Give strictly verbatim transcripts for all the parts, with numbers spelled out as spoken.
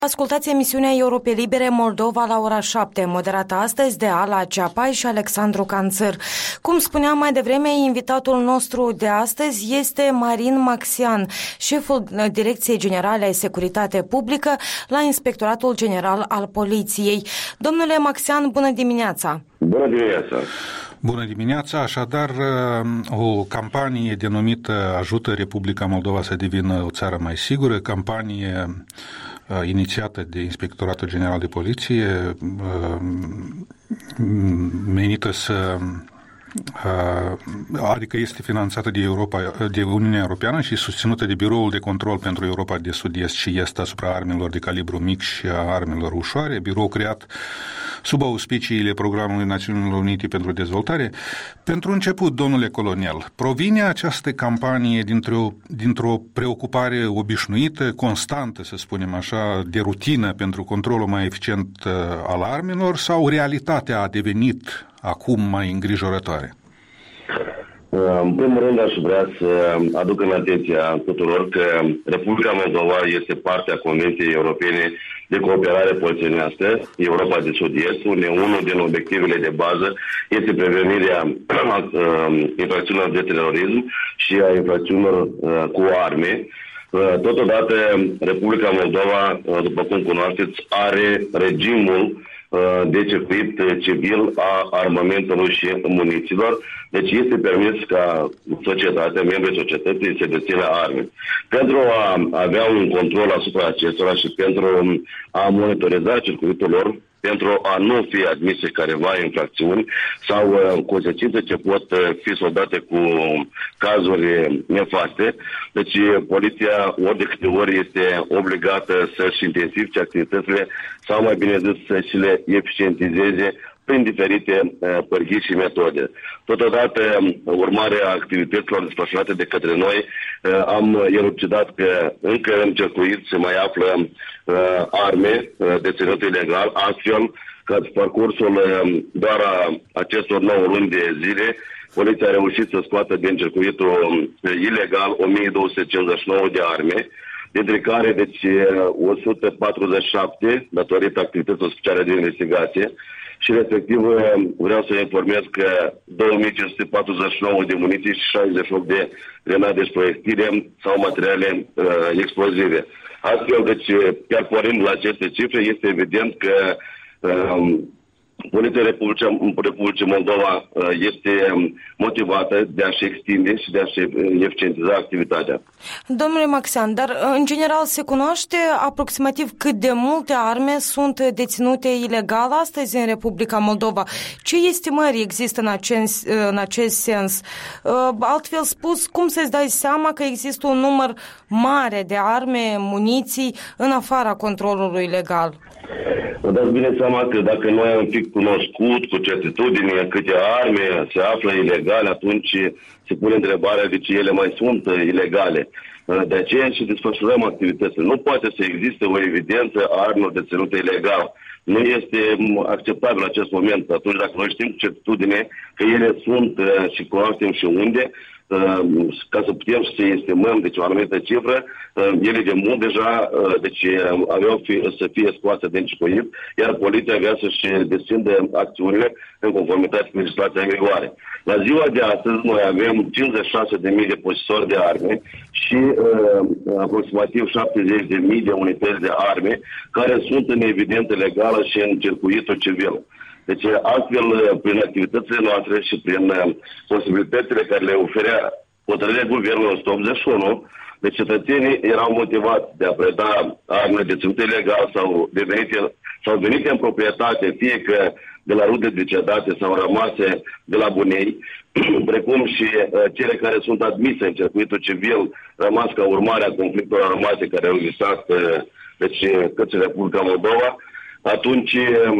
Ascultați emisiunea Europe Libere Moldova la ora șapte, moderată astăzi de Ala Ceapai și Alexandru Canțăr. Cum spuneam mai devreme, invitatul nostru de astăzi este Marin Maxian, șeful Direcției Generale de Securitate Publică la Inspectoratul General al Poliției. Domnule Maxian, bună dimineața! Bună dimineața! Bună dimineața! Așadar, o campanie denumită Ajută Republica Moldova să devină o țară mai sigură, campanie inițiată de Inspectoratul General de Poliție, menită să adică este finanțată de Europa, de Uniunea Europeană și susținută de Biroul de Control pentru Europa de Sud-Est și Est asupra armelor de calibru mic și a armelor ușoare, birou creat sub auspiciile Programului Națiunilor Unite pentru Dezvoltare. Pentru început, domnule colonel, provine această campanie dintr-o, dintr-o preocupare obișnuită, constantă, să spunem așa, de rutină pentru controlul mai eficient al armelor, sau realitatea a devenit acum mai îngrijorătoare? În primul rând aș vrea să aduc în atenția tuturor că Republica Moldova este parte a Convenției Europene de Cooperare Polițienească, Europa de Sud-Est, unde unul din obiectivele de bază este prevenirea infracțiunilor de terorism și a infracțiunilor cu arme. Totodată, Republica Moldova, după cum cunoașteți, are regimul de circuit civil a armamentului și muniților. Deci este permis ca societatea, membrii societății, să dețină arme. Pentru a avea un control asupra acestora și pentru a monitoriza circuitul lor, pentru a nu fi admise careva infracțiuni sau uh, consecințe ce pot uh, fi soldate cu cazuri nefaste. Deci poliția ori de câte ori este obligată să-și intensifice activitățile sau mai bine zis să și le eficientizeze prin diferite uh, pârghii și metode. Totodată, urmarea activităților desfășurate de către noi, uh, am elucidat că încă în circuit se mai află uh, arme uh, deținute ilegal, astfel că pe parcursul uh, doar a acestor nouă luni de zile, poliția a reușit să scoată din circuitul uh, ilegal o mie două sute cincizeci și nouă de arme, dintre care deci o sută patruzeci și șapte datorită activităților speciale de investigație, și respectiv vreau să informez că două mii cinci sute patruzeci și nouă de muniții și șaizeci și opt de grenade și proiectile sau materiale uh, explozive. Astfel, deci, chiar pornind la aceste cifre, este evident că uh, Poliția Republicii Moldova este motivată de a-și extinde și de a-și eficientiza activitatea. Domnule Maxian, dar în general se cunoaște aproximativ cât de multe arme sunt deținute ilegal astăzi în Republica Moldova? Ce estimări există în acest, în acest sens? Altfel spus, cum să-ți dai seama că există un număr mare de arme, muniții în afara controlului legal? Vă dați bine seama că dacă noi am fi cunoscut cu certitudine câte arme se află ilegale, atunci se pune întrebarea de ce ele mai sunt ilegale. De aceea și desfășurăm activitățile. Nu poate să existe o evidență a armelor deținute ilegal. Nu este acceptabil în acest moment. Atunci dacă noi știm cu certitudine că ele sunt și cunoaștem și unde, ca să putem să estimăm deci, o anumită cifră, ele de mult deja deci, aveau fi, să fie scoase din circuit, iar poliția avea să-și descindă acțiunile în conformitate cu legislația în vigoare. La ziua de astăzi noi avem cincizeci și șase de mii de posesori de arme și uh, aproximativ șaptezeci de mii de unități de arme care sunt în evidență legală și în circuitul civil. Deci, astfel, prin activitățile noastre și prin posibilitățile care le oferea hotărârea Guvernului o sută optzeci și unu, deci cetățenii erau motivați de a preda armele deținute ilegal sau, devenite, sau venite în proprietate, fie că de la rude decedate sau rămase de la bunei, precum și uh, cele care sunt admise în circuitul civil, rămas ca urmare a conflictelor armate care au existat uh, deci, către Republica Moldova, atunci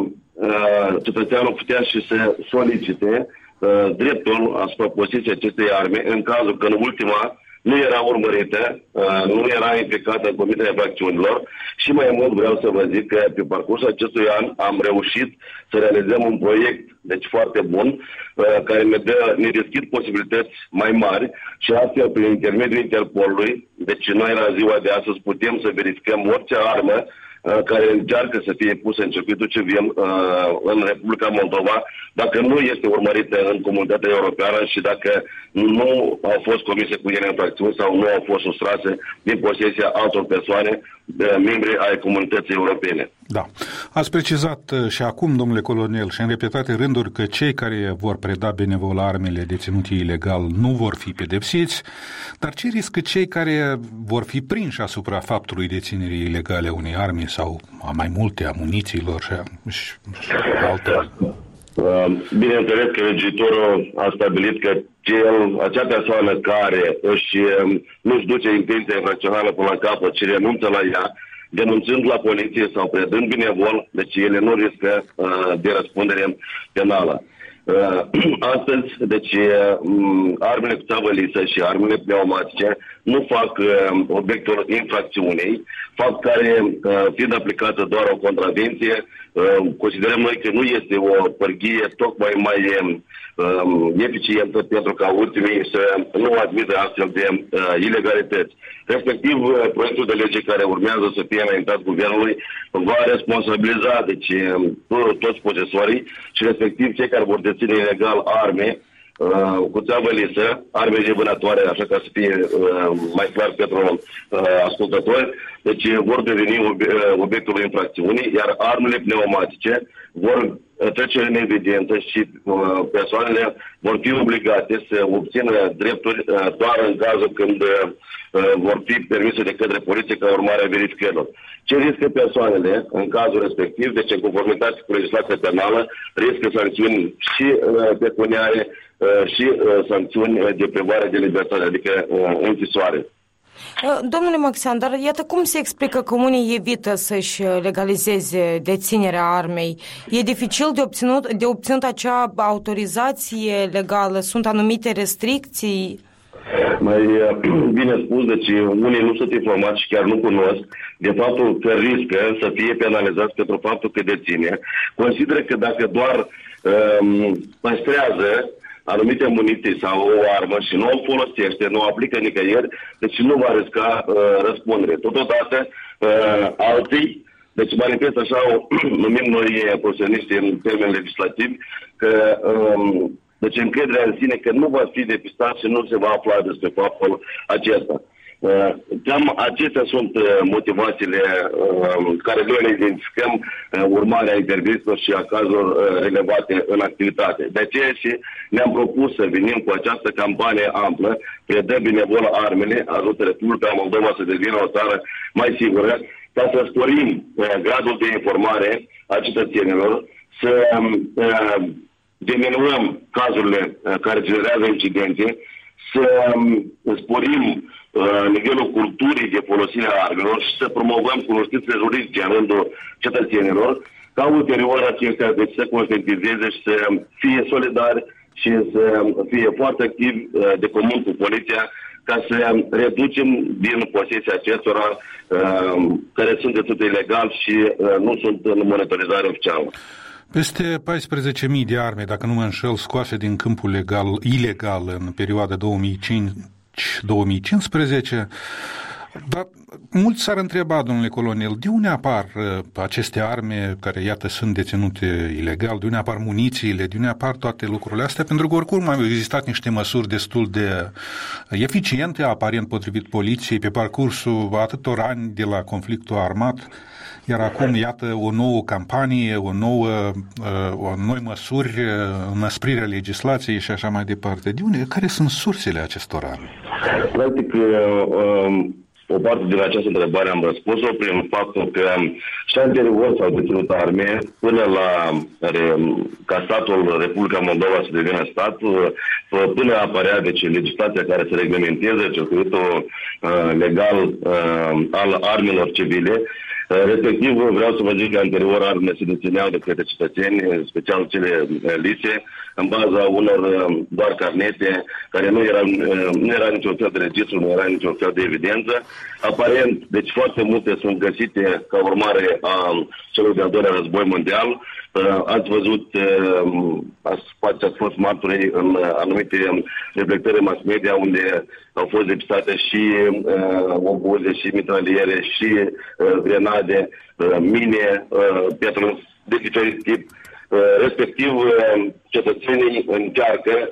uh, cetățeanul putea și să solicite uh, dreptul asupra posesiei acestei arme în cazul că în ultima nu era urmărită, uh, nu era implicată în comiterea infracțiunilor și mai mult vreau să vă zic că pe parcursul acestui an am reușit să realizăm un proiect deci foarte bun, uh, care ne, dă, ne deschid posibilități mai mari și astfel prin intermediul Interpolului, deci noi la ziua de astăzi putem să verificăm orice armă care încearcă să fie pusă în circuitul civil în Republica Moldova, dacă nu este urmărită în comunitatea europeană și dacă nu au fost comise cu ele infracțiuni sau nu au fost sustrase din posesia altor persoane, membri ai comunității europene. Da. Ați precizat și acum, domnule colonel, și în repetate rânduri că cei care vor preda benevol armele deținute ilegal nu vor fi pedepsiți, dar ce riscă cei care vor fi prinși asupra faptului deținerii ilegale a unei arme sau a mai multe, a munițiilor și, și alte? Bineînțeles că legiuitorul a stabilit că cel, acea persoană care își, nu-și duce intenția infracțională până la capăt și renunță la ea, denunțând la poliție sau predând benevol, deci ele nu riscă uh, de răspundere penală. Uh, astăzi, deci, uh, armele cu țavă lisă și armele pneumatice nu fac uh, obiectul infracțiunii, fapt care, uh, fiind aplicată doar o contravenție, uh, considerăm noi că nu este o pârghie tocmai mai uh, eficientă pentru ca ultimii să nu admită astfel de uh, ilegalități. Respectiv, uh, proiectul de lege care urmează să fie înaintat guvernului va responsabiliza deci, uh, toți posesorii și respectiv cei care vor deține ilegal arme uh, cu țeavă lisă, arme nevânătoare, așa ca să fie uh, mai clar pentru uh, ascultători, deci vor deveni ob- obiectul infracțiunii, iar armele pneumatice vor trece în evidență și uh, persoanele vor fi obligate să obțină drepturi uh, doar în cazul când uh, vor fi permise de către poliție ca urmare a verificărilor. Ce riscă persoanele în cazul respectiv? Deci, în conformitate cu legislația penală, riscă sancțiuni și uh, pecuniare uh, și uh, sancțiuni de privare de libertate, adică uh, închisoare. Domnule Maxandar, iată cum se explică că unii evită să-și legalizeze deținerea armei. E dificil de obținut, de obținut acea autorizație legală? Sunt anumite restricții? Mai bine spus, deci unii nu sunt informați și chiar nu cunosc de faptul că riscă să fie penalizați pentru faptul că deține. Consideră că dacă doar um, păstrează anumite muniții sau o armă și nu o folosește, nu o aplică nicăieri, deci nu va risca uh, răspundere. Totodată, uh, alții, deci manifestă așa, o, numim noi profesioniști în termeni legislativi, că um, deci încrederea în sine că nu va fi depistat și nu se va afla despre faptul acesta. Uh, cam acestea sunt uh, motivațiile uh, care noi le identificăm uh, urmarea intervențiilor și a cazurilor uh, relevate în activitate. De aceea și ne-am propus să venim cu această campanie amplă, predă benevol armele, ajută Republica Moldova să devină o țară mai sigură, ca să sporim uh, gradul de informare a cetățenilor, să uh, diminuăm cazurile uh, care generează incidente, să um, sporim uh, nivelul culturii de folosire a armelor și să promovăm cunoștințele juridice în rândul cetățenilor, ca ulterior aceștia deci, să conștientizeze și să fie solidari și să fie foarte activi uh, de comun cu poliția, ca să reducem din posesia acestora uh, care sunt deținute ilegal și uh, nu sunt în monitorizare oficială. Peste paisprezece mii de arme, dacă nu mă înșel, scoase din câmpul legal, ilegal în perioada două mii cinci două mii cincisprezece, dar mulți s-ar întreba, domnule colonel, de unde apar aceste arme care, iată, sunt deținute ilegal, de unde apar munițiile, de unde apar toate lucrurile astea, pentru că oricum au existat niște măsuri destul de eficiente, aparent potrivit poliției, pe parcursul atâtor ani de la conflictul armat. Iar acum, iată, o nouă campanie, o nouă, o noi măsuri, înăsprirea legislației și așa mai departe. De unde? Care sunt sursele acestor arme? Practic, o parte din această întrebare am răspuns-o prin faptul că și anterior s-au deținut arme până la ca statul Republica Moldova să devină stat, până apărea deci legislația care să reglementeze circuitul legal al armelor civile. Respectiv, vreau să vă zic că anterior armele se dețineau de către cetățeni, special cele lise, în baza unor doar carnete, care nu era, nu era niciun fel de registru, nu era niciun fel de evidență. Aparent, deci foarte multe sunt găsite ca urmare a celui de-al doilea război mondial Ați văzut, ați, ați fost martori în anumite reflectări mass media unde au fost depistate și obuze, și mitraliere, și grenade, mine, pietre de diferit tip. Respectiv, cetățenii încearcă,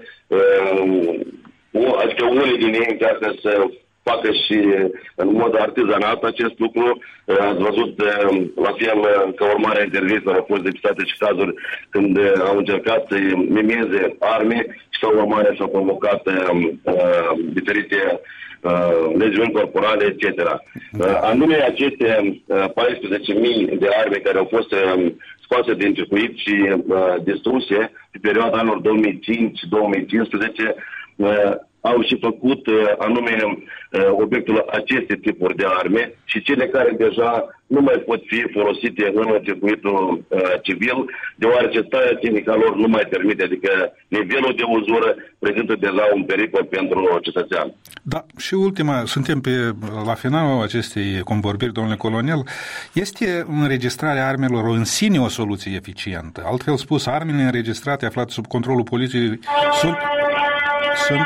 adică unii din ei încearcă să facă și în mod artizanat acest lucru. Ați văzut, la fel, că urmare a intervențiilor au fost depistate și cazuri când au încercat să mimeze arme și sau urmare s-au convocat uh, diferite uh, leziuni corporale, et cetera. Uh, anume aceste uh, paisprezece mii de arme care au fost uh, scoase din circuit și uh, distruse pe perioada anilor două mii cinci două mii cincisprezece uh, au și făcut uh, anume uh, obiectul acestei tipuri de arme și cele care deja nu mai pot fi folosite în circuitul uh, civil, deoarece starea tehnică lor nu mai permite, adică nivelul de uzură prezintă deja un pericol pentru cetățean. Da, și ultima, suntem pe, la finalul acestei convorbiri, domnule colonel, este înregistrarea armelor în sine o soluție eficientă? Altfel spus, armele înregistrate aflate sub controlul poliției sunt... sunt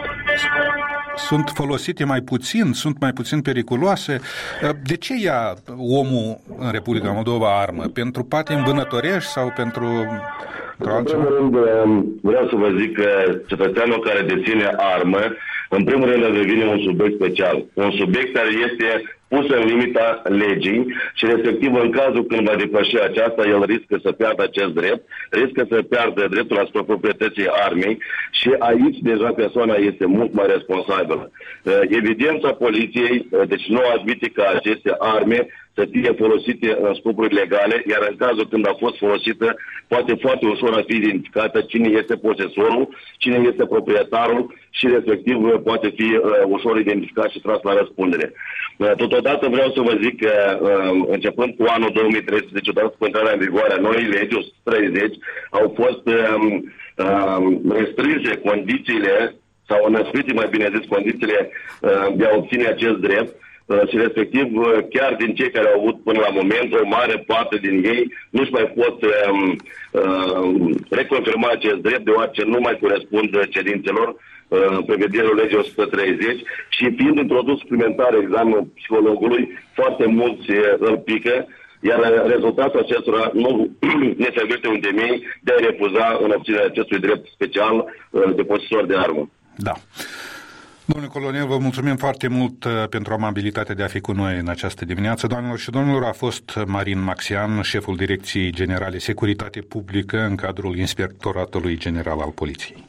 sunt folosite mai puțin, sunt mai puțin periculoase. De ce ia omul în Republica Moldova armă? Pentru patimi vânătorești sau pentru... În primul rând, vreau să vă zic că cetățeanul care deține armă, în primul rând devine un subiect special. Un subiect care este pus în limita legii și respectiv în cazul când va depăși aceasta, el riscă să piardă acest drept, riscă să piardă dreptul asupra proprietății armei și aici deja persoana este mult mai responsabilă. Evidența poliției, deci nu admite ca aceste arme să fie folosite în scopuri legale, iar în cazul când a fost folosită, poate foarte ușor a fi identificată cine este posesorul, cine este proprietarul și respectiv poate fi uh, ușor identificat și tras la răspundere. Uh, totodată vreau să vă zic că uh, începând cu anul două mii treisprezece, odată cu intrarea în vigoare a noii legi o sută treizeci, au fost uh, uh, restrânse condițiile sau înăsprite, mai bine zis, condițiile uh, de a obține acest drept. Și respectiv, chiar din cei care au avut până la moment, o mare parte din ei nu-și mai pot um, uh, reconfirma acest drept, deoarece nu mai corespund cerințelor uh, prevederilor legii o sută treizeci și fiind introdus suplimentar examenul psihologului, foarte mulți îl pică, iar rezultatul acestora nu ne servește un temei de a refuza în obținerea acestui drept special uh, de posesor de armă. Da. Domnule colonel, vă mulțumim foarte mult pentru amabilitatea de a fi cu noi în această dimineață. Doamnelor și domnilor, a fost Marin Maxian, șeful Direcției Generale Securitate Publică în cadrul Inspectoratului General al Poliției.